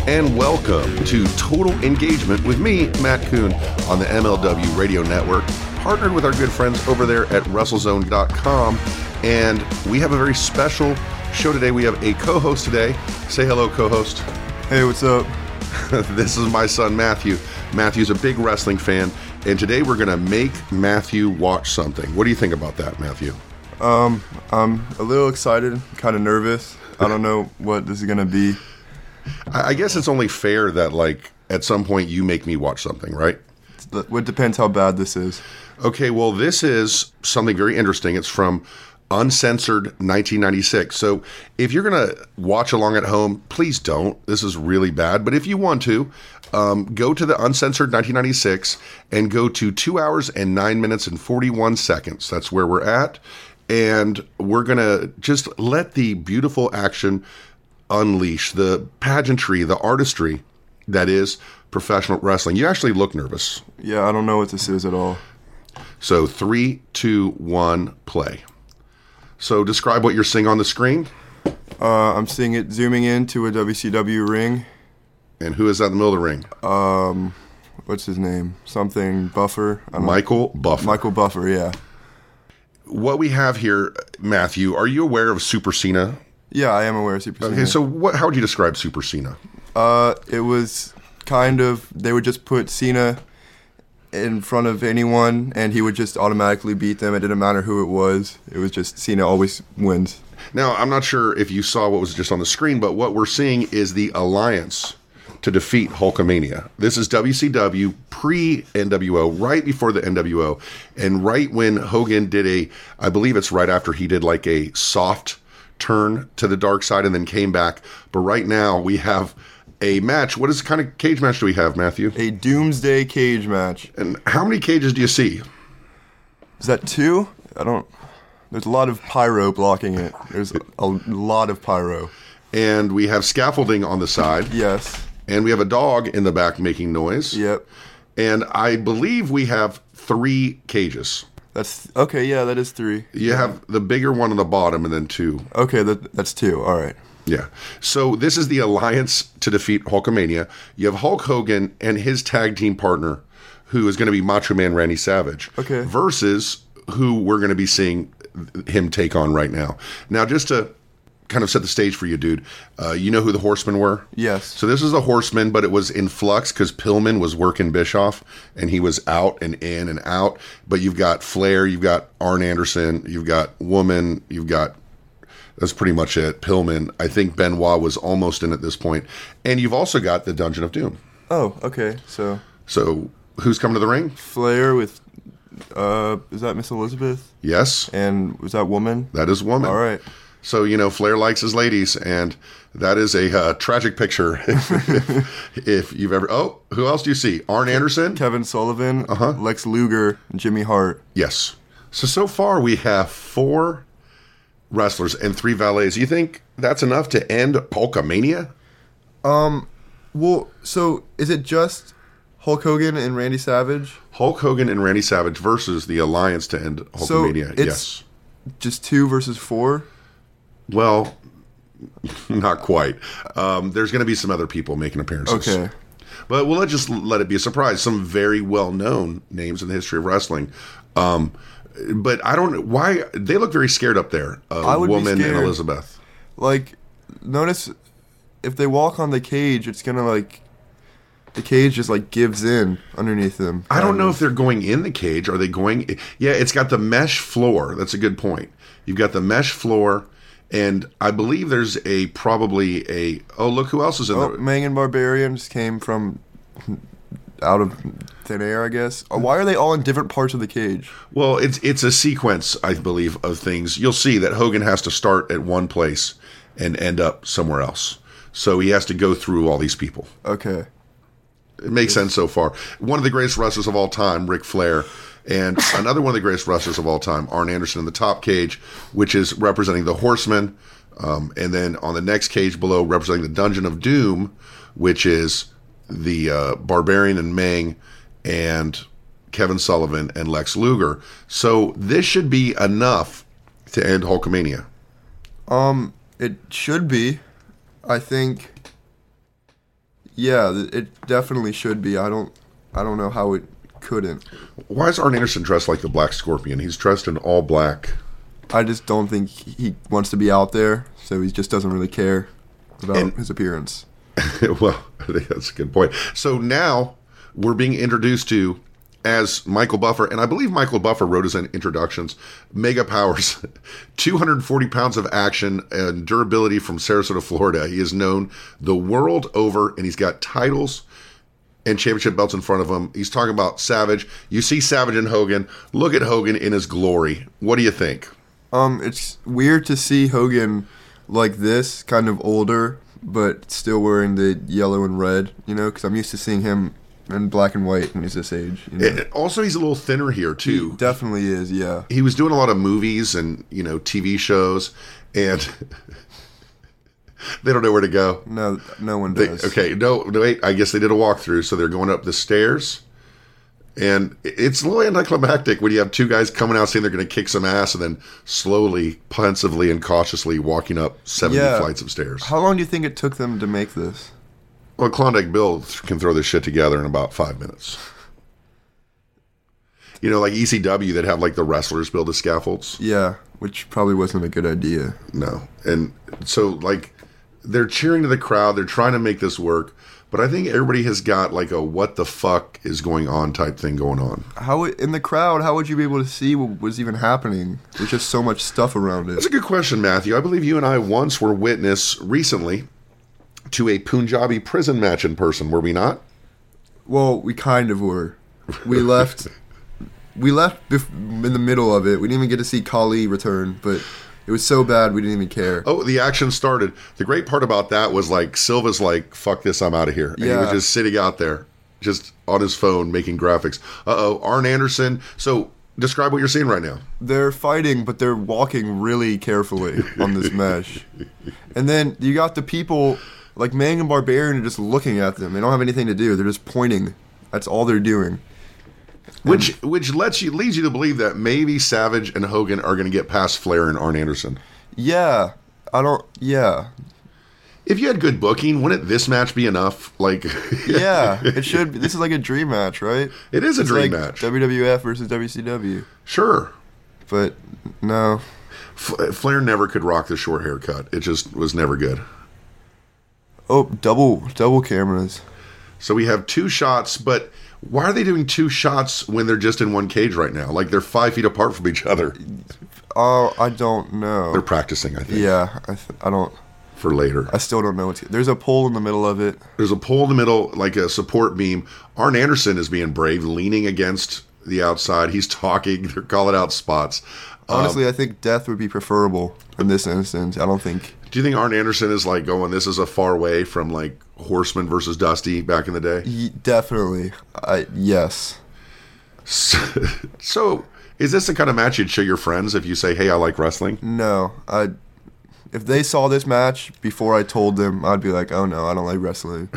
and welcome to Total Engagement with me, Matt Kuhn, on the MLW Radio Network, partnered with our good friends over there at WrestleZone.com. And we have a very special show today. We have a co-host today. Say hello, co-host. Hey, what's up? This is my son, Matthew. Matthew's a big wrestling fan, and today we're going to make Matthew watch something. What do you think about that, Matthew? I'm a little excited, kind of nervous. I don't know what this is going to be. I guess it's only fair that, like, at some point you make me watch something, right? It depends how bad this is. Okay, well, this is something very interesting. It's from Uncensored 1996. So if you're going to watch along at home, please don't. This is really bad. But if you want to, go to the Uncensored 1996 and go to 2 hours and 9 minutes and 41 seconds. That's where we're at. And we're going to just let the beautiful action unleash, the pageantry, the artistry that is professional wrestling. You actually look nervous. Yeah, I don't know what this is at all. So 3, 2, 1, play. So describe what you're seeing on the screen. I'm seeing it zooming into a WCW ring. And who is that in the middle of the ring? What's his name? Something Buffer. Michael Buffer. Michael Buffer, yeah. What we have here, Matthew, are you aware of Super Cena? Yeah, I am aware of Super Cena. Okay, so how would you describe Super Cena? It was kind of, they would just put Cena in front of anyone, and he would just automatically beat them. It didn't matter who it was. It was just Cena always wins. Now, I'm not sure if you saw what was just on the screen, but what we're seeing is the alliance to defeat Hulkamania. This is WCW pre-NWO, right before the NWO, and right when Hogan did I believe it's right after he did like a soft turn to the dark side and then came back. But right now we have a match. What is kind of cage match do we have, Matthew? A Doomsday cage match. And how many cages do you see? Is that 2? There's a lot of pyro blocking it. There's a lot of pyro. And we have scaffolding on the side. Yes. And we have a dog in the back making noise. Yep. And I believe we have 3 cages. That's okay. Yeah, that is 3. You have the bigger one on the bottom and then 2. Okay, that's 2. All right. Yeah. So this is the alliance to defeat Hulkamania. You have Hulk Hogan and his tag team partner, who is going to be Macho Man Randy Savage. Okay. Versus who we're going to be seeing him take on right now. Now, just to kind of set the stage for you, dude, you know who the Horsemen were? Yes. So this is the Horsemen, but it was in flux because Pillman was working Bischoff, and he was out and in and out. But you've got Flair, you've got Arn Anderson, you've got Woman, you've got... That's pretty much it. Pillman. I think Benoit was almost in at this point. And you've also got the Dungeon of Doom. Oh, okay. So who's coming to the ring? Flair with, is that Miss Elizabeth? Yes. And was that Woman? That is Woman. All right. So, Flair likes his ladies, and that is a tragic picture. if you've ever... Oh, who else do you see? Arn Anderson? Kevin Sullivan, Lex Luger, and Jimmy Hart. Yes. So far we have 4... wrestlers and 3 valets. You think that's enough to end Hulkamania? Well, so is it just Hulk Hogan and Randy Savage? Hulk Hogan and Randy Savage versus the alliance to end Hulkamania. So it's yes. Just 2 versus 4? Well, not quite. There's going to be some other people making appearances. Okay. But we'll just let it be a surprise. Some very well-known names in the history of wrestling. But I don't know why they look very scared up there. Woman and Elizabeth. Like, notice if they walk on the cage, it's gonna the cage just gives in underneath them. I don't know if they're going in the cage. Are they going? Yeah, it's got the mesh floor. That's a good point. You've got the mesh floor, and I believe there's probably a. Oh, look who else is in there. Mangan Barbarian just came from out of thin air, I guess. Why are they all in different parts of the cage? Well, it's a sequence, I believe, of things. You'll see that Hogan has to start at one place and end up somewhere else. So he has to go through all these people. Okay. It makes sense so far. One of the greatest wrestlers of all time, Ric Flair, and another one of the greatest wrestlers of all time, Arn Anderson in the top cage, which is representing the Horsemen. And then on the next cage below, representing the Dungeon of Doom, which is the Barbarian and Meng and Kevin Sullivan and Lex Luger. So this should be enough to end Hulkamania. It should be. I think Yeah, it definitely should be. I don't know how it couldn't. Why is Arn Anderson dressed like the Black Scorpion? He's dressed in all black. I just don't think he wants to be out there, so he just doesn't really care about his appearance. Well, I think that's a good point. So now we're being introduced to, as Michael Buffer, and I believe Michael Buffer wrote his introductions, Mega Powers, 240 pounds of action and durability from Sarasota, Florida. He is known the world over, and he's got titles and championship belts in front of him. He's talking about Savage. You see Savage and Hogan. Look at Hogan in his glory. What do you think? It's weird to see Hogan like this, kind of older, but still wearing the yellow and red, because I'm used to seeing him in black and white when he's this age. Also, he's a little thinner here, too. He definitely is, yeah. He was doing a lot of movies and, TV shows, and they don't know where to go. No one does. No, wait, I guess they did a walkthrough, so they're going up the stairs, and it's a little anticlimactic when you have two guys coming out saying they're going to kick some ass and then slowly, pensively, and cautiously walking up 70 flights of stairs. How long do you think it took them to make this? Well, Klondike Bill can throw this shit together in about 5 minutes. Like ECW that have like the wrestlers build the scaffolds. Yeah, which probably wasn't a good idea. No. And so like they're cheering to the crowd, they're trying to make this work, but I think everybody has got like a what the fuck is going on type thing going on. In the crowd, how would you be able to see what was even happening? There's just so much stuff around it. That's a good question, Matthew. I believe you and I once were witness recently to a Punjabi prison match in person, were we not? Well, we kind of were. We left in the middle of it. We didn't even get to see Kali return, but it was so bad we didn't even care. Oh, the action started. The great part about that was like Silva's like, fuck this, I'm out of here. And he was just sitting out there, just on his phone making graphics. Arn Anderson. So describe what you're seeing right now. They're fighting, but they're walking really carefully on this mesh. And then you got the people like Mang and Barbarian are just looking at them. They don't have anything to do. They're just pointing. That's all they're doing. Which leads you to believe that maybe Savage and Hogan are going to get past Flair and Arn Anderson. Yeah. If you had good booking, wouldn't this match be enough? Like, yeah, it should be. This is like a dream match, right? It is a dream match. WWF versus WCW. Sure. But no. Flair never could rock the short haircut. It just was never good. Oh, double cameras. So we have two shots, but why are they doing two shots when they're just in one cage right now? Like they're 5 feet apart from each other. Oh, I don't know. They're practicing, I think. Yeah, I don't. For later. I still don't know. There's a pole in the middle of it. There's a pole in the middle, like a support beam. Arn Anderson is being brave, leaning against the outside. He's talking. They're calling out spots. Honestly, I think death would be preferable in this instance. I don't think. Do you think Arn Anderson is like going, this is a far way from like Horseman versus Dusty back in the day? Definitely. Yes. So, is this the kind of match you'd show your friends if you say, hey, I like wrestling? No. If they saw this match before I told them, I'd be like, oh no, I don't like wrestling.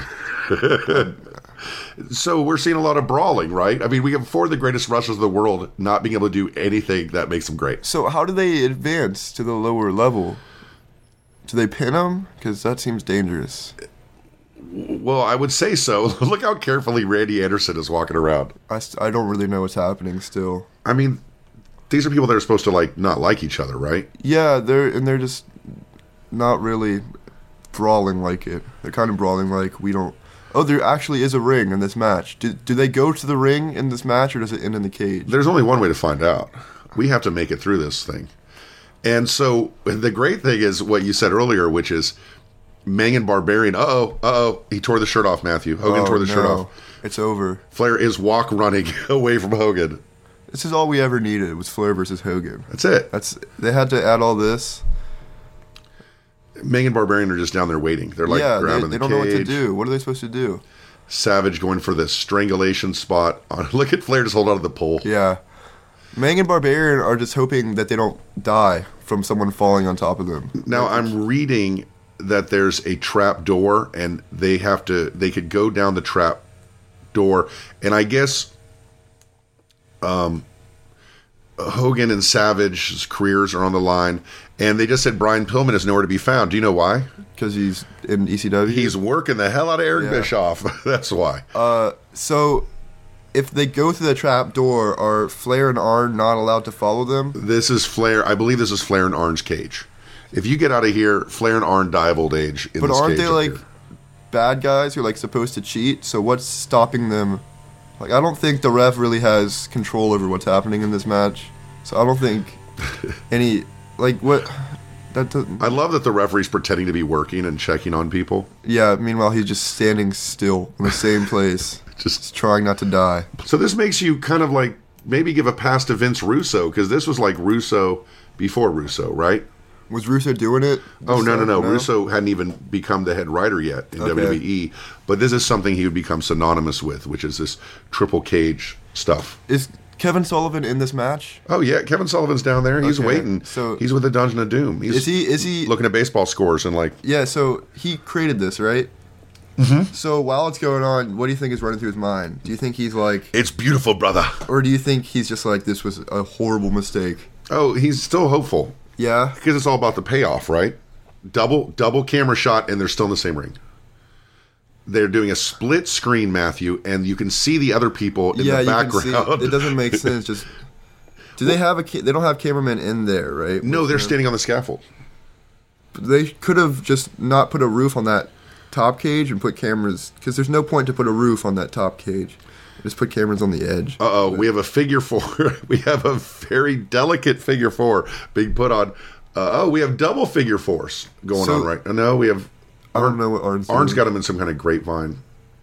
So we're seeing a lot of brawling, right? I mean, we have four of the greatest wrestlers of the world not being able to do anything that makes them great. So how do they advance to the lower level? Do they pin them? Because that seems dangerous. Well, I would say so. Look how carefully Randy Anderson is walking around. I don't really know what's happening still. I mean, these are people that are supposed to like not like each other, right? Yeah, they're just not really brawling like it. They're kind of brawling like we don't. Oh, there actually is a ring in this match. Do they go to the ring in this match, or does it end in the cage? There's only one way to find out. We have to make it through this thing. And so the great thing is what you said earlier, which is Mang and Barbarian. He tore the shirt off, Matthew. Hogan tore the shirt off. It's over. Flair is walk running away from Hogan. This is all we ever needed was Flair versus Hogan. That's it. They had to add all this. Mang and Barbarian are just down there waiting. They're like grabbing the cage. They don't know what to do. What are they supposed to do? Savage going for the strangulation spot. Look at Flair just hold on to the pole. Yeah. Mang and Barbarian are just hoping that they don't die from someone falling on top of them. Now, I'm reading that there's a trap door, and they could go down the trap door, and I guess Hogan and Savage's careers are on the line, and they just said Brian Pillman is nowhere to be found. Do you know why? Because he's in ECW? He's working the hell out of Eric Bischoff. That's why. So if they go through the trap door, are Flair and Arn not allowed to follow them? This is Flair. I believe this is Flair and Arn's cage. If you get out of here, Flair and Arn die of old age in But this aren't cage they up like here. bad guys who are like supposed to cheat? So what's stopping them? Like, I don't think the ref really has control over what's happening in this match. So I don't think any what that doesn't. I love that the referee's pretending to be working and checking on people. Yeah. Meanwhile, he's just standing still in the same place, just trying not to die. So this makes you kind of like maybe give a pass to Vince Russo, because this was like Russo before Russo, right? Was Russo doing it? Oh, no. Russo hadn't even become the head writer yet in WWE. But this is something he would become synonymous with, which is this triple cage stuff. Is Kevin Sullivan in this match? Oh, yeah. Kevin Sullivan's down there. He's Okay, waiting. so- he's with the Dungeon of Doom. He's Is he looking at baseball scores and like... Yeah, so he created this, right? Mm-hmm. So while it's going on, what do you think is running through his mind? Do you think he's like... It's beautiful, brother. Or do you think he's just like, this was a horrible mistake? Oh, he's still hopeful. Yeah? Because it's all about the payoff, right? Double camera shot, and they're still in the same ring. They're doing a split screen, Matthew, and you can see the other people in the background. You can see. It doesn't make sense. Just do they have they don't have cameramen in there, right? No, they're standing on the scaffold. They could have just not put a roof on that top cage and put cameras, because there's no point to put a roof on that top cage. Just put cameras on the edge. We have a figure four. We have a very delicate figure four being put on. We have double figure fours going on right now. No, we have... I don't know what Arn's Arn's doing. got him in some kind of grapevine.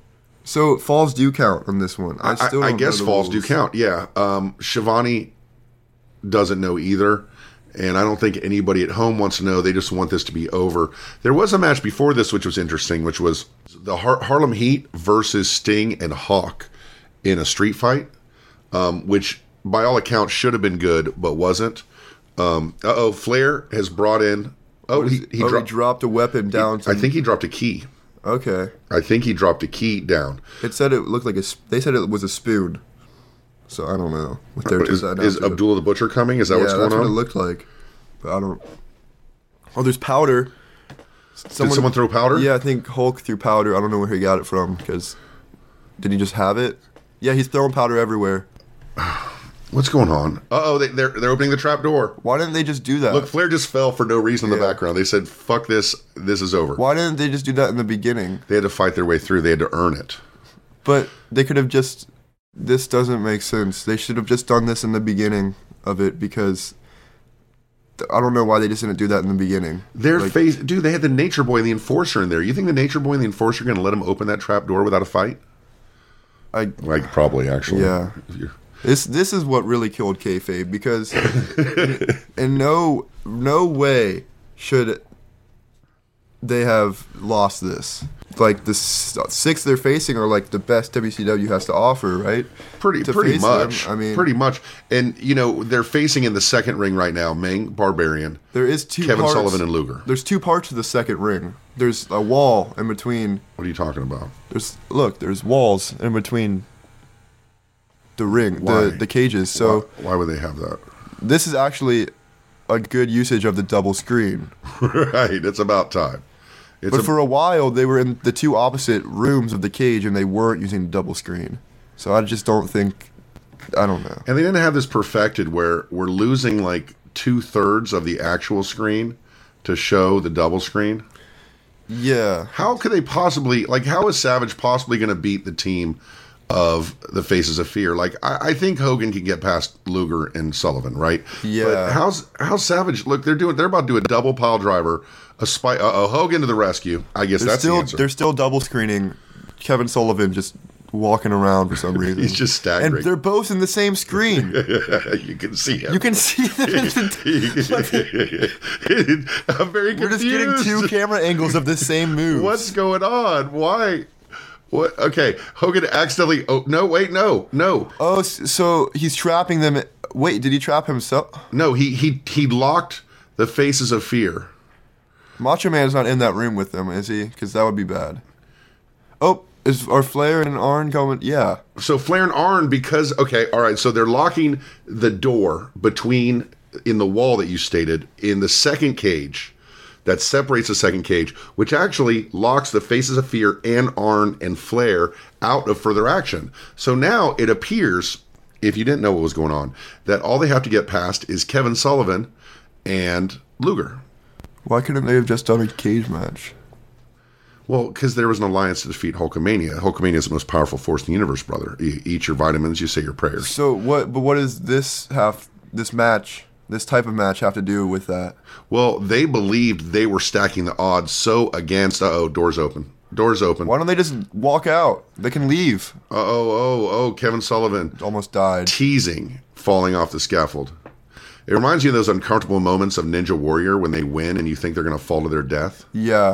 So falls do count on this one. I still don't guess know the falls do rules. count, yeah. Shivani doesn't know either, and I don't think anybody at home wants to know. They just want this to be over. There was a match before this which was interesting, which was the Harlem Heat versus Sting and Hawk in a street fight, which by all accounts should have been good, but wasn't. Flair has brought in... He dropped a weapon down. I think he dropped a key. Okay. I think he dropped a key down. It said it looked like they said it was a spoon. So I don't know what they're Is Abdullah the Butcher coming? Is that what's going on? Yeah, that's what it looked like. But I don't... Oh, there's powder. Did someone throw powder? Yeah, I think Hulk threw powder. I don't know where he got it from, because... Did he just have it? Yeah, he's throwing powder everywhere. What's going on? They're opening the trap door. Why didn't they just do that? Look, Flair just fell for no reason in the background. They said, fuck this, this is over. Why didn't they just do that in the beginning? They had to fight their way through. They had to earn it. But they could have just... This doesn't make sense. They should have just done this in the beginning of it, because... I don't know why they just didn't do that in the beginning. Dude, they had the Nature Boy and the Enforcer in there. You think the Nature Boy and the Enforcer are going to let him open that trap door without a fight? Probably, actually. Yeah. This is what really killed kayfabe, because in no way should they have lost this. Like, the six they're facing are like the best WCW has to offer, right? Pretty much. Them, I mean, pretty much. And they're facing in the second ring right now, Meng, Barbarian. There is Kevin Sullivan and Luger. There's two parts to the second ring. There's a wall in between. What are you talking about? There's walls in between the ring, the cages. So why would they have that? This is actually a good usage of the double screen. Right, it's about time. But for a while, they were in the two opposite rooms of the cage, and they weren't using the double screen. So I just don't think... I don't know. And they didn't have this perfected where we're losing like 2/3 of the actual screen to show the double screen. Yeah. How could they possibly... how is Savage possibly going to beat the team of the Faces of Fear? I think Hogan can get past Luger and Sullivan, right? Yeah. But how's Savage... Look, they're about to do a double pile driver... Hogan to the rescue. I guess that's the answer. They're still double screening Kevin Sullivan just walking around for some reason. He's just staggering. And they're both in the same screen. You can see him. You can see them. I'm very confused. We're just getting two camera angles of the same move. What's going on? Why? What? Okay, Hogan accidentally... Oh, no, wait, no. Oh, so he's trapping them. Wait, did he trap himself? No, he locked the Faces of Fear. Macho Man's not in that room with them, is he? Because that would be bad. Oh, Are Flair and Arn going? Yeah. So Flair and Arn, because, okay, all right, so they're locking the door in the wall that you stated, in the second cage that separates the second cage, which actually locks the Faces of Fear and Arn and Flair out of further action. So now it appears, if you didn't know what was going on, that all they have to get past is Kevin Sullivan and Luger. Why couldn't they have just done a cage match? Well, because there was an alliance to defeat Hulkamania. Hulkamania is the most powerful force in the universe, brother. You eat your vitamins, you say your prayers. So what? But what does this type of match have to do with that? Well, they believed they were stacking the odds so against. Doors open. Doors open. Why don't they just walk out? They can leave. Kevin Sullivan Almost died. teasing, falling off the scaffold. It reminds you of those uncomfortable moments of Ninja Warrior when they win and you think they're going to fall to their death. Yeah.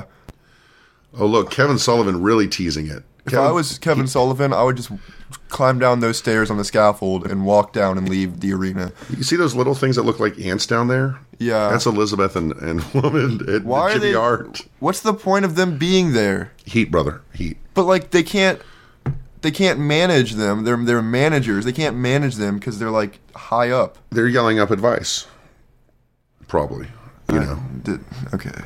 Oh, look, Kevin Sullivan really teasing it. If I was Kevin Sullivan, I would just climb down those stairs on the scaffold and walk down and leave the arena. You see those little things that look like ants down there? Yeah. That's Elizabeth and woman at Why are Jimmy they? Hart. What's the point of them being there? Heat, brother. Heat. But like they can't manage them. They're managers. They can't manage them because they're like high up. They're yelling up advice. Probably. You know. Okay.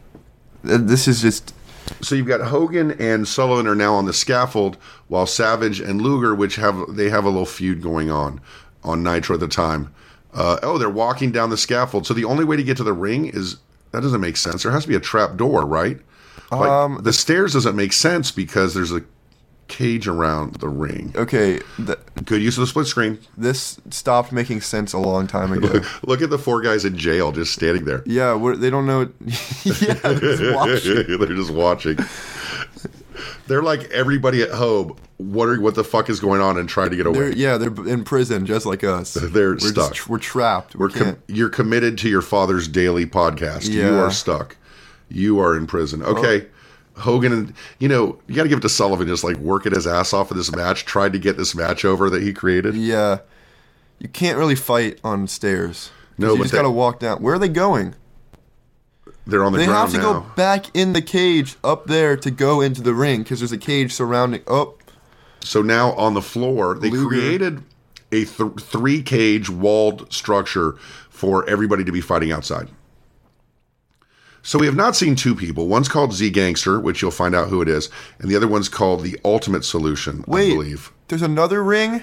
This is just. So you've got Hogan and Sullivan are now on the scaffold, while Savage and Luger, they have a little feud going on Nitro at the time. They're walking down the scaffold. So the only way to get to the ring that doesn't make sense. There has to be a trap door, right? Like, the stairs doesn't make sense because there's a cage around the ring. Okay. Good use of the split screen. This stopped making sense a long time ago. Look at the four guys in jail just standing there. Yeah, they don't know. Yeah, they're just watching. They're just watching. They're like everybody at home wondering what the fuck is going on and trying to get away. They're in prison just like us. They're stuck. We're trapped. You're committed to your father's daily podcast. Yeah. You are stuck. You are in prison. Okay. Hogan, and you got to give it to Sullivan, just like working his ass off for this match, tried to get this match over that he created. Yeah. You can't really fight on stairs. No, you just got to walk down. Where are they going? They're on the ground now. They have to go back in the cage up there to go into the ring because there's a cage surrounding. Oh. So now on the floor, they created a three-cage walled structure for everybody to be fighting outside. So we have not seen two people. One's called Z Gangster, which you'll find out who it is, and the other one's called the Ultimate Solution, I believe. There's another ring?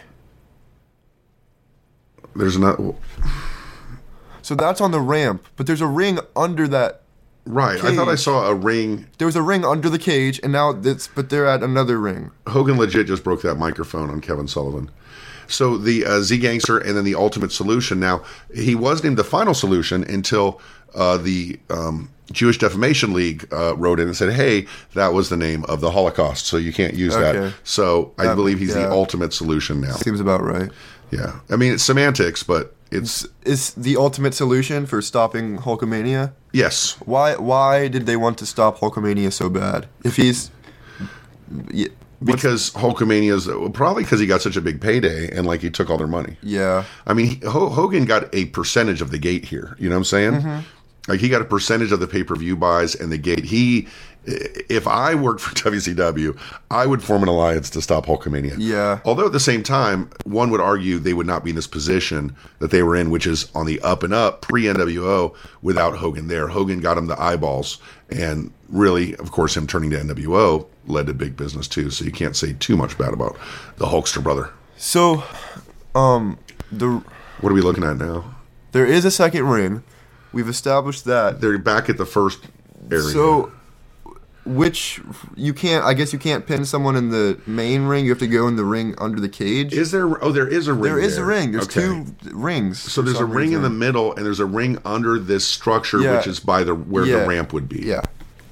There's another. So that's on the ramp, but there's a ring under that. Right. Cage. I thought I saw a ring. There was a ring under the cage, and now but they're at another ring. Hogan legit just broke that microphone on Kevin Sullivan. So the Z Gangster and then the Ultimate Solution. Now, he was named the Final Solution until the Jewish Defamation League wrote in and said, hey, that was the name of the Holocaust, so you can't use that. So I believe he's the Ultimate Solution now. Seems about right. Yeah. I mean, it's semantics, but it's... Is the ultimate solution for stopping Hulkamania? Yes. Why did they want to stop Hulkamania so bad? If he's... Yeah, because Hulkamania's... Probably because he got such a big payday and, like, he took all their money. Yeah. I mean, Hogan got a percentage of the gate here. You know what I'm saying? Mm-hmm. Like, he got a percentage of the pay-per-view buys and the gate. If I worked for WCW, I would form an alliance to stop Hulkamania. Yeah. Although at the same time, one would argue they would not be in this position that they were in, which is on the up and up pre-NWO without Hogan there. Hogan got him the eyeballs. And really, of course, him turning to NWO led to big business too. So you can't say too much bad about the Hulkster brother. So, what are we looking at now? There is a second ring. We've established that. They're back at the first area. So, I guess you can't pin someone in the main ring. You have to go in the ring under the cage. Is there? Oh, there is a ring. There is a ring. There's okay. 2 rings. So there's a ring in the middle, and there's a ring under this structure, which is by where the ramp would be. Yeah.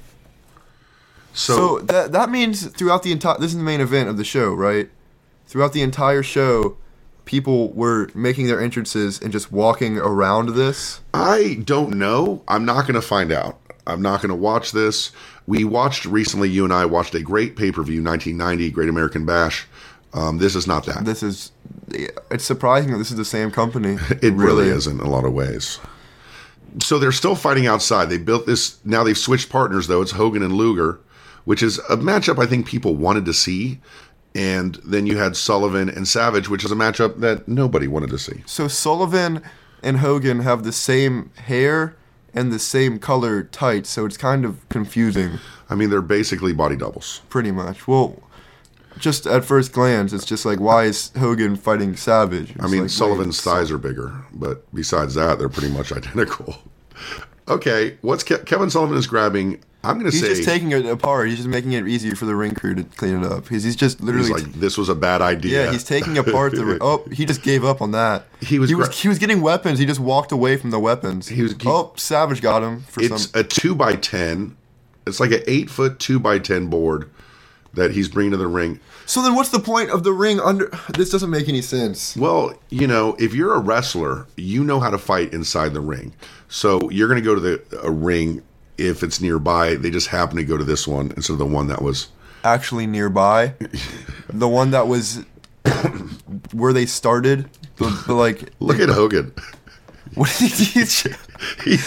So that means throughout the entire... This is the main event of the show, right? Throughout the entire show, people were making their entrances and just walking around this? I don't know. I'm not going to find out. I'm not going to watch this. We watched recently, you and I watched a great pay-per-view, 1990, Great American Bash. This is not that. It's surprising that this is the same company. It really is in a lot of ways. So they're still fighting outside. They built this, now they've switched partners though. It's Hogan and Luger, which is a matchup I think people wanted to see. And then you had Sullivan and Savage, which is a matchup that nobody wanted to see. So Sullivan and Hogan have the same hair and the same color tights, so it's kind of confusing. I mean, they're basically body doubles. Pretty much. Well, just at first glance, it's just like, why is Hogan fighting Savage? It's I mean, like, Sullivan's thighs are bigger, but besides that, they're pretty much identical. Okay, what's Kevin Sullivan is grabbing? I'm going to say he's just taking it apart. He's just making it easier for the ring crew to clean it up. Because he's just literally he's like, this was a bad idea. Yeah, he's taking apart the ring. Oh, he just gave up on that. He was getting weapons. He just walked away from the weapons. Savage got him. It's a 2x10. It's like an 8-foot 2x10 board that he's bringing to the ring. So then what's the point of the ring under... This doesn't make any sense. Well, you know, if you're a wrestler, you know how to fight inside the ring. So you're going to go to a ring if it's nearby. They just happen to go to this one instead of the one that was... Actually nearby? The one that was where they started? The like... Look at Hogan. What did he...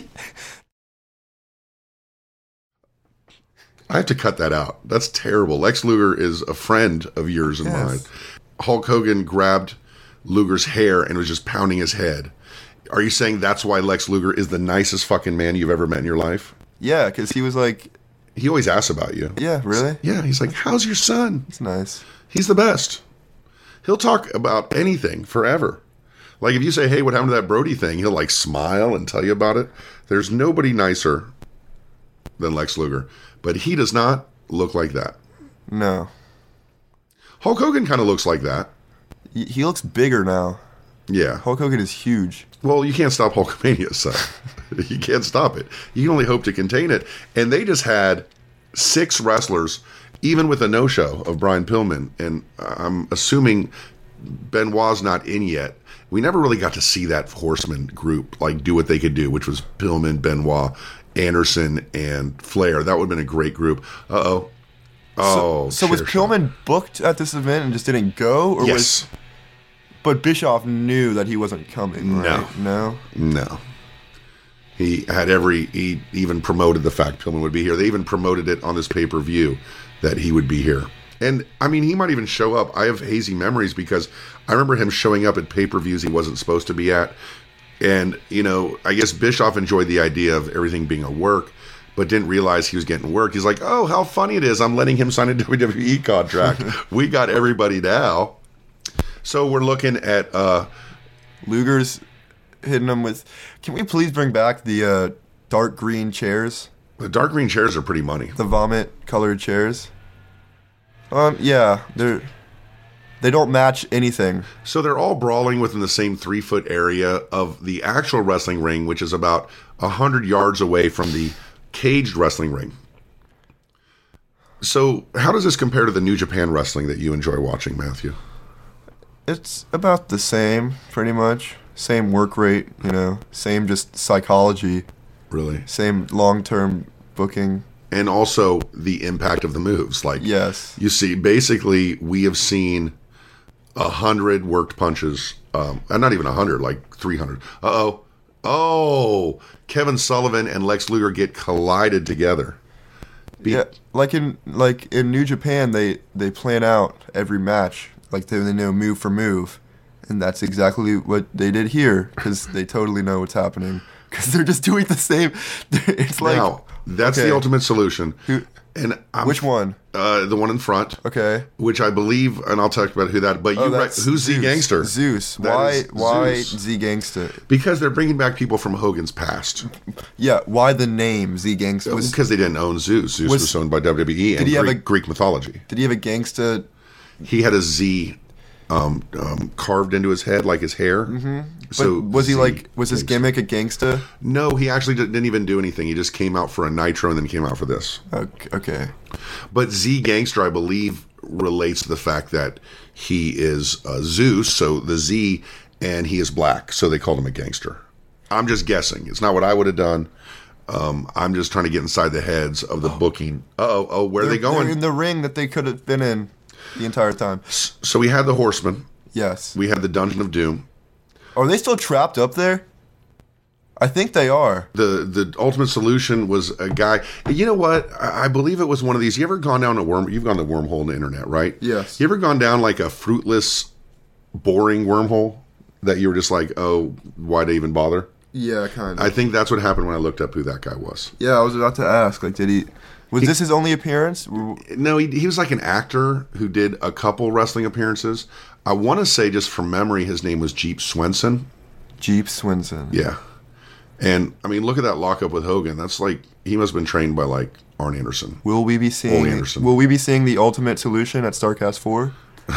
I have to cut that out. That's terrible. Lex Luger is a friend of yours and mine. Hulk Hogan grabbed Luger's hair and was just pounding his head. Are you saying that's why Lex Luger is the nicest fucking man you've ever met in your life? Yeah, because he was like... He always asks about you. Yeah, really? Yeah, he's like, how's your son? It's nice. He's the best. He'll talk about anything forever. Like if you say, hey, what happened to that Brody thing? He'll like smile and tell you about it. There's nobody nicer than Lex Luger. But he does not look like that. No. Hulk Hogan kind of looks like that. He looks bigger now. Yeah. Hulk Hogan is huge. Well, you can't stop Hulkamania, so you can't stop it. You can only hope to contain it. And they just had 6 wrestlers, even with a no-show of Brian Pillman. And I'm assuming Benoit's not in yet. We never really got to see that Horseman group like do what they could do, which was Pillman, Benoit, Anderson, and Flair. That would have been a great group. Uh-oh. Oh, so was Pillman booked at this event and just didn't go? Or yes. But Bischoff knew that he wasn't coming, right? No. He even promoted the fact Pillman would be here. They even promoted it on this pay-per-view that he would be here. And, I mean, he might even show up. I have hazy memories because I remember him showing up at pay-per-views he wasn't supposed to be at. And, you know, I guess Bischoff enjoyed the idea of everything being a work, but didn't realize he was getting work. He's like, oh, how funny it is. I'm letting him sign a WWE contract. We got everybody now. So we're looking at... Luger's hitting him with... Can we please bring back the dark green chairs? The dark green chairs are pretty money. The vomit-colored chairs? Yeah, they don't match anything. So they're all brawling within the same 3-foot area of the actual wrestling ring, which is about 100 yards away from the caged wrestling ring. So how does this compare to the New Japan wrestling that you enjoy watching, Matthew? It's about the same, pretty much. Same work rate, you know, same just psychology. Really? Same long-term booking. And also the impact of the moves. Like, yes. You see, basically, we have seen 100 worked punches. Not even 100, like 300. Uh-oh. Oh, Kevin Sullivan and Lex Luger get collided together. Yeah, like in New Japan, they plan out every match. Like they know move for move. And that's exactly what they did here. Because they totally know what's happening. Because they're just doing the same. It's like... Now, that's the ultimate solution. And which one? The one in front. Okay. Which I believe, and I'll talk about who that. But who's Z Gangster? Zeus. Why Z Gangster? Because they're bringing back people from Hogan's past. Yeah. Why the name Z Gangster? Because they didn't own Zeus. Zeus was owned by WWE and Greek mythology. Did he have a gangsta? He had a Z carved into his head like his hair. Mm-hmm. So was he was his gimmick a gangsta? No, he actually didn't even do anything. He just came out for a Nitro and then came out for this. Okay. But Z Gangster, I believe, relates to the fact that he is Zeus, so the Z, and he is black, so they called him a gangster. I'm just guessing. It's not what I would have done. I'm just trying to get inside the heads of the booking. Where are they going? They're in the ring that they could have been in the entire time. So we had the Horsemen. Yes. We had the Dungeon of Doom. Are they still trapped up there? I think they are. The Ultimate Solution was a guy. You know what? I believe it was one of these. You ever gone down You've gone to wormhole in the internet, right? Yes. You ever gone down like a fruitless, boring wormhole that you were just like, oh, why'd I even bother? Yeah, kind of. I think that's what happened when I looked up who that guy was. Yeah, I was about to ask. Like, was this his only appearance? No, he was like an actor who did a couple wrestling appearances. I want to say, just from memory, his name was Jeep Swenson. Jeep Swenson. Yeah. And, I mean, look at that lockup with Hogan. That's like, he must have been trained by, like, Arn Anderson. Will we be seeing the Ultimate Solution at StarCast 4?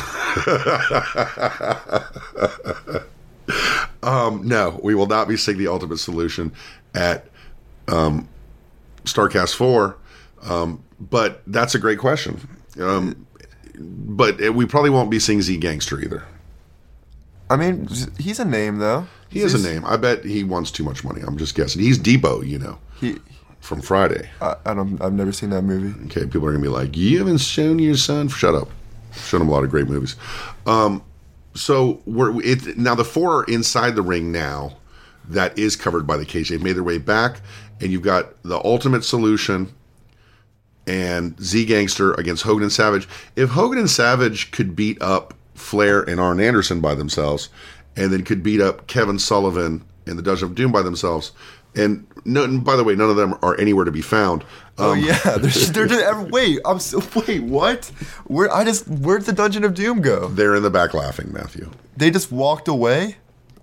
No, we will not be seeing the Ultimate Solution at StarCast 4. But that's a great question. But we probably won't be seeing Z Gangster either. I mean, he's a name, though. He is a name. I bet he wants too much money. I'm just guessing. He's Debo, from Friday. I've never seen that movie. Okay, people are going to be like, you haven't shown your son? Shut up. Shown him a lot of great movies. So now the four are inside the ring now. That is covered by the cage. They've made their way back, and you've got the Ultimate Solution and Z Gangster against Hogan and Savage. If Hogan and Savage could beat up Flair and Arn Anderson by themselves, and then could beat up Kevin Sullivan and the Dungeon of Doom by themselves, and by the way, none of them are anywhere to be found. Oh yeah, they're just, wait, what? Where'd the Dungeon of Doom go? They're in the back laughing, Matthew. They just walked away.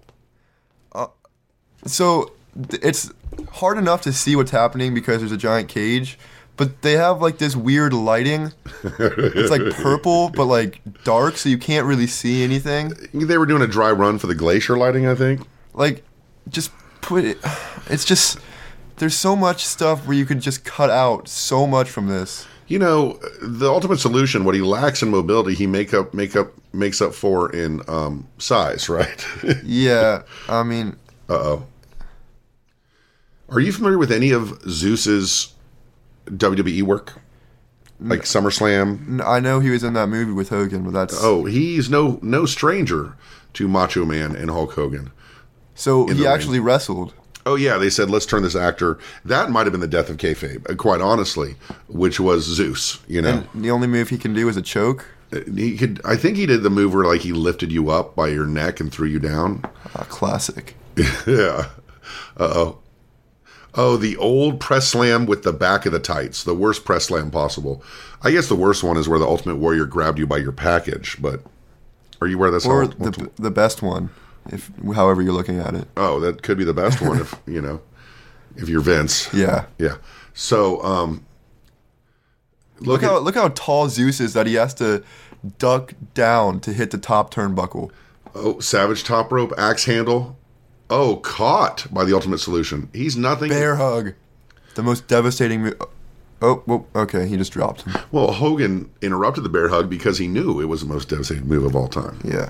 So it's hard enough to see what's happening because there's a giant cage, but they have like this weird lighting. It's like purple, but like dark, so you can't really see anything. They were doing a dry run for the glacier lighting, I think. Like, just put it. It's just there's so much stuff where you could just cut out so much from this. You know, the Ultimate Solution, what he lacks in mobility, he makes up for in size, right? Yeah, I mean. Uh-oh. Are you familiar with any of Zeus's WWE work? Like SummerSlam? I know he was in that movie with Hogan, but that's... Oh, he's no stranger to Macho Man and Hulk Hogan. So he actually wrestled. Oh, yeah, they said, let's turn this actor... That might have been the death of kayfabe, quite honestly, which was Zeus, And the only move he can do is a choke? I think he did the move where like he lifted you up by your neck and threw you down. Classic. Yeah. Uh-oh. Oh, the old press slam with the back of the tights. The worst press slam possible. I guess the worst one is where the Ultimate Warrior grabbed you by your package, but are you aware that's or the best one, however you're looking at it. Oh, that could be the best one if, if you're Vince. Yeah. Yeah. So, look how tall Zeus is that he has to duck down to hit the top turnbuckle. Oh, Savage top rope, axe handle. Oh, caught by the Ultimate Solution. He's nothing. Bear hug. The most devastating move. Oh, well, okay, he just dropped him. Well, Hogan interrupted the bear hug because he knew it was the most devastating move of all time. Yeah.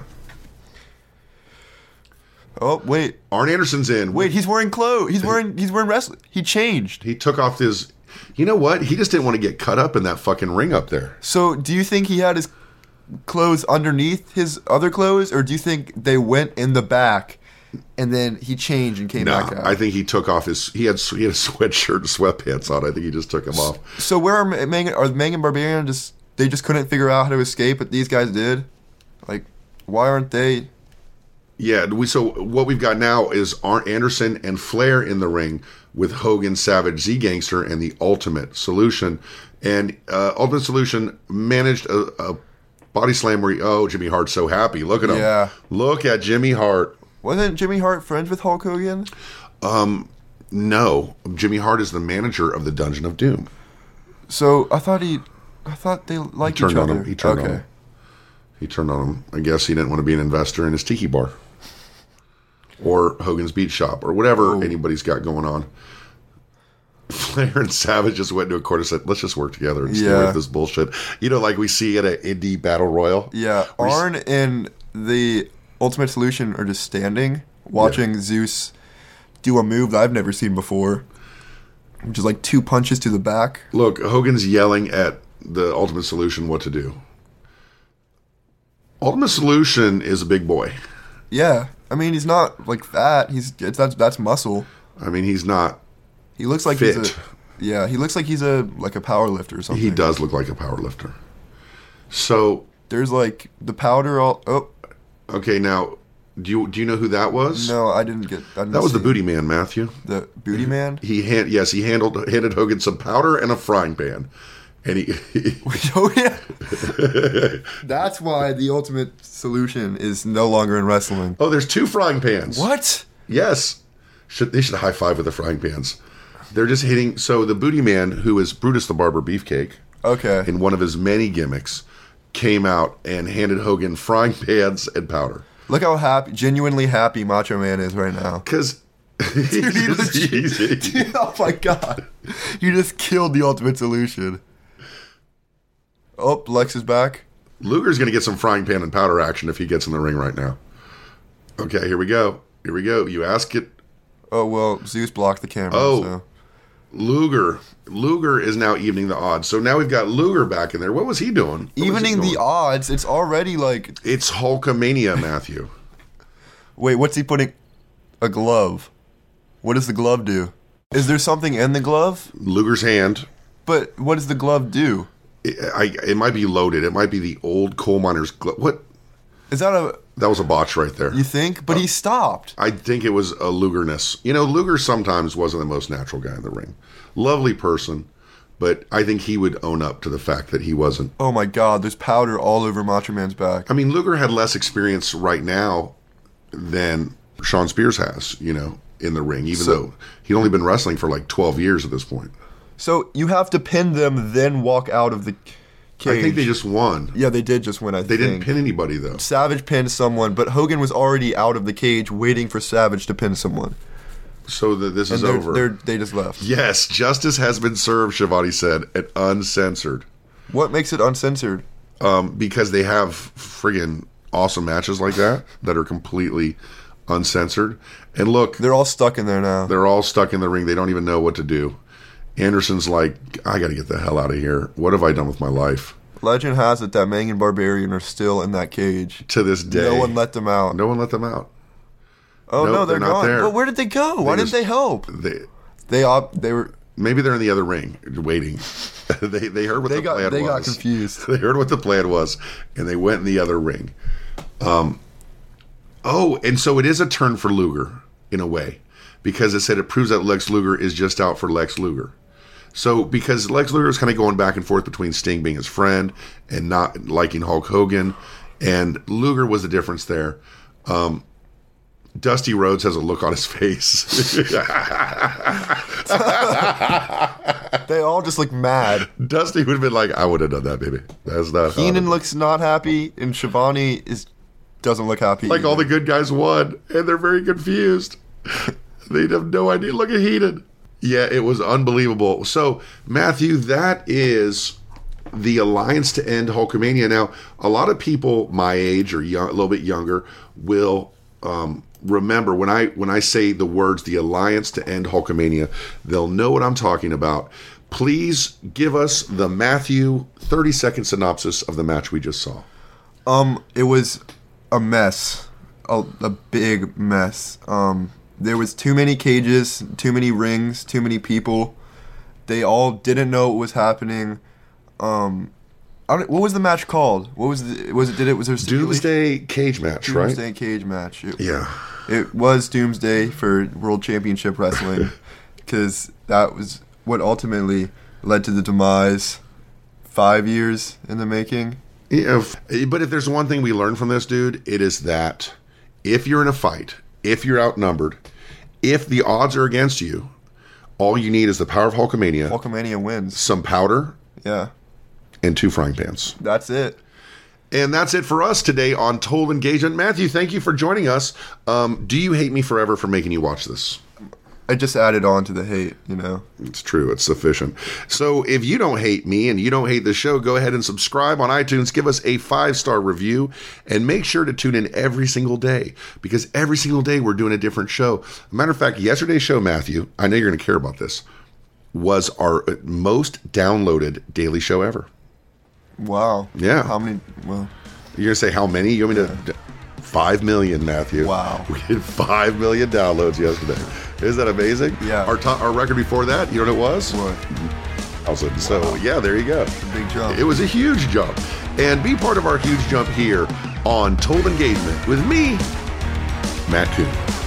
Oh, wait. Arn Anderson's in. Wait, he's wearing clothes. He's wearing wrestling. He changed. He took off his... You know what? He just didn't want to get cut up in that fucking ring up there. So, do you think he had his clothes underneath his other clothes, or do you think they went in the back and then he changed and came back out? I think he took off his... He had a sweatshirt and sweatpants on. I think he just took them off. So where are Mang and Barbarian just... They just couldn't figure out how to escape, but these guys did? Like, why aren't they... Yeah, so what we've got now is Arn Anderson and Flair in the ring with Hogan, Savage, Z Gangster, and the Ultimate Solution. And Ultimate Solution managed a body slam where Jimmy Hart's so happy. Look at him. Yeah. Look at Jimmy Hart. Wasn't Jimmy Hart friends with Hulk Hogan? No. Jimmy Hart is the manager of the Dungeon of Doom. So I thought they liked each other. He turned on him. He turned on him. I guess he didn't want to be an investor in his tiki bar. Or Hogan's Beach Shop. Or whatever anybody's got going on. Flair and Savage just went into a court and said, let's just work together and stay with this bullshit. Like we see at an indie battle royal. Yeah. Arn and the Ultimate Solution are just standing, watching Zeus do a move that I've never seen before. Which is like 2 punches to the back. Look, Hogan's yelling at the Ultimate Solution what to do. Ultimate Solution is a big boy. Yeah. I mean, he's not like fat. That's muscle. I mean, he's not He looks like fit. he looks like he's a power lifter or something. He does look like a power lifter. So, There's like the powder all. Oh okay, now, do you know who that was? no, I didn't get. I didn't That was the see Booty Man, Matthew. The booty man. He handed Hogan some powder and a frying pan, and he Oh yeah. That's why the ultimate solution is no longer in wrestling. oh, there's 2 frying pans. What? Yes, they should high five with the frying pans. They're just hitting. So the Booty Man, who is Brutus the Barber Beefcake, Okay. in one of his many gimmicks, came out and handed Hogan frying pans and powder. Look how genuinely happy Macho Man is right now. Because Oh my god. You just killed the ultimate solution. Oh, Lex is back. Luger's going to get some frying pan and powder action if he gets in the ring right now. Okay, here we go. Here we go. You ask it. Oh, well, Zeus blocked the camera. Oh. So. Luger is now evening the odds. So now we've got Luger back in there. What was he doing? Evening the odds, it's already like... It's Hulkamania, Matthew. Wait, what's he putting? A glove. What does the glove do? Is there something in the glove? Luger's hand. But what does the glove do? It might be loaded. It might be the old coal miner's glove. What? Is that a... That was a botch right there. You think? But he stopped. I think it was a Lugerness. You know, Luger sometimes wasn't the most natural guy in the ring. Lovely person, but I think he would own up to the fact that he wasn't. Oh my god, there's powder all over Macho Man's back. I mean, Luger had less experience right now than Sean Spears has, you know, in the ring, even though he'd only been wrestling for like 12 years at this point. So you have to pin them, then walk out of the cage. I think they just won. Yeah, they did just win, I think. They didn't pin anybody, though. Savage pinned someone, but Hogan was already out of the cage waiting for Savage to pin someone. So this is And over. they just left. Yes, justice has been served, Shivani said, and uncensored. What makes it uncensored? Because they have friggin' awesome matches like that are completely uncensored. And look, They're all stuck in there now. they're all stuck in the ring. They don't even know what to do. Anderson's like, I got to get the hell out of here. What have I done with my life? Legend has it that Mang and Barbarian are still in that cage. To this day. No one let them out. No one let them out. Oh Nope, no, they're not gone. there. But where did they go? Why didn't just- they help? They They were. maybe they're in the other ring waiting. they heard what the plan was. They got confused. They heard what the plan was, and they went in the other ring. And so it is a turn for Luger in a way, because it said it proves that Lex Luger is just out for Lex Luger. So because Lex Luger is kind of going back and forth between Sting being his friend and not liking Hulk Hogan, and Luger was the difference there. Dusty Rhodes has a look on his face. They all just look mad. Dusty would have been like, I would have done that, baby. That's not how Heenan looks not happy, and Shivani doesn't look happy. like all either. the good guys won, and they're very confused. They have no idea. Look at Heenan. Yeah, it was unbelievable. So, Matthew, that is the alliance to end Hulkamania. Now, a lot of people my age or young, a little bit younger will remember when I say the words "the alliance to end Hulkamania," they'll know what I'm talking about. Please give us the Matthew 30-second synopsis of the match we just saw. It was a mess, a big mess. There was too many cages, too many rings, too many people. They all didn't know what was happening. What was the match called? What was was there stipulation? Doomsday cage match, right? Doomsday cage match. Yeah. It was Doomsday for World Championship Wrestling, because that was what ultimately led to the demise. 5 years in the making. Yeah, but if there's one thing we learned from this, dude, it is that if you're in a fight, if you're outnumbered, if the odds are against you, all you need is the power of Hulkamania, Hulkamania wins. some powder, Yeah, and 2 frying pans. that's it. And that's it for us today on Total Engagement. Matthew, thank you for joining us. Do you hate me forever for making you watch this? I just added on to the hate, you know. It's true. It's sufficient. So if you don't hate me and you don't hate the show, go ahead and subscribe on iTunes. Give us a 5-star review and make sure to tune in every single day, because every single day we're doing a different show. Matter of fact, yesterday's show, Matthew, I know you're going to care about this, was our most downloaded daily show ever. Wow. Yeah. How many? Well, You're going to say how many? You want me to 5 million, Matthew. Wow. We hit 5 million downloads yesterday. Isn't that amazing? Yeah. Our record before that, you know what it was? What? 1,000. So, yeah, there you go. Big jump. It was a huge jump. And be part of our huge jump here on Total Engagement with me, Matt Coon.